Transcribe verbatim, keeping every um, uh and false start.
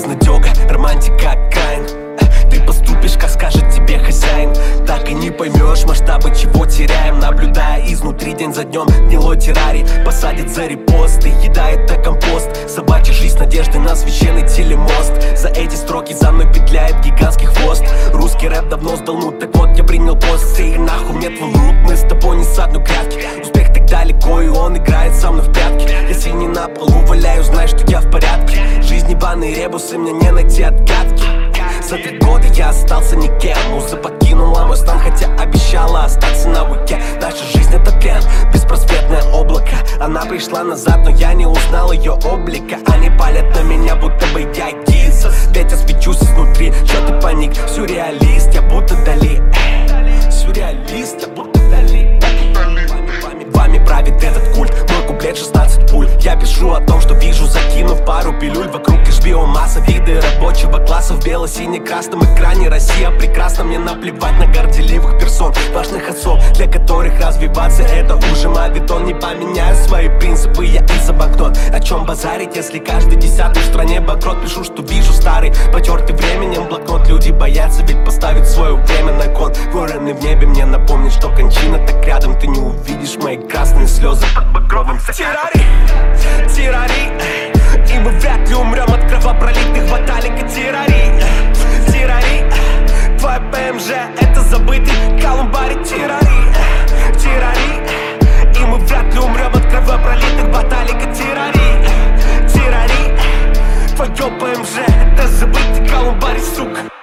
безнадега, романтика Каин. Ты поступишь, как скажет тебе хозяин. Так и не поймешь масштабы, чего теряем. Наблюдая изнутри день за днем гнилой террарий. Посадит за репосты, еда это компост. Собачья жизнь надежды на священный телемост. За эти строки за мной петляет гигантский хвост. Русский рэп давно сдал, ну так вот я принял пост. Ты нахуй мне твой лут, мы с тобой не с одной грядки. Успех так далеко и он играет со мной в прятки. Если не на полу валяю, знай, что я в порядке. Жизнь ебаные ребусы, мне не найти отгадки. За три года я остался никем. Муза покинула мой стан, хотя обещала остаться на уикенд. Наша жизнь это плен, беспросветное облако. Она пришла назад, но я не узнал ее облика. Они палят на меня, будто бы я гиз. Ведь я свечусь изнутри, чё ты паник? Сюрреалист, я будто Дали. Сюрреалист, я будто Дали. Вами правит этот культ, мой куплет шестнадцать пуль. Я пишу о том, что вижу, закинув пару пилюль. Вокруг лишь биомасса, виды рабочего класса. В бело-сине-красном экране Россия прекрасна. Мне наплевать на горделивых персон, важных отцов, для которых развиваться это уже мавитон. Не поменяю свои принципы, я и за банкнот. О чем базарить, если каждый десятый в стране банкрот? Пишу, что вижу старый, потертый временем блокнот. Люди боятся ведь поставить свое время на кон. Вороны в небе мне напомнят, что кончина так рядом. Ты не увидишь мои красные слезы под багровым террари, террари. И мы вряд ли умрем от кровопролитных баталий. Террари, террари. Твоя ПМЖ это забытый каламбарий. Террари, террари. И мы вряд ли умрем от кровопролитных баталий. Террари, террари. Твое ПМЖ это забытый каламбарий, сука.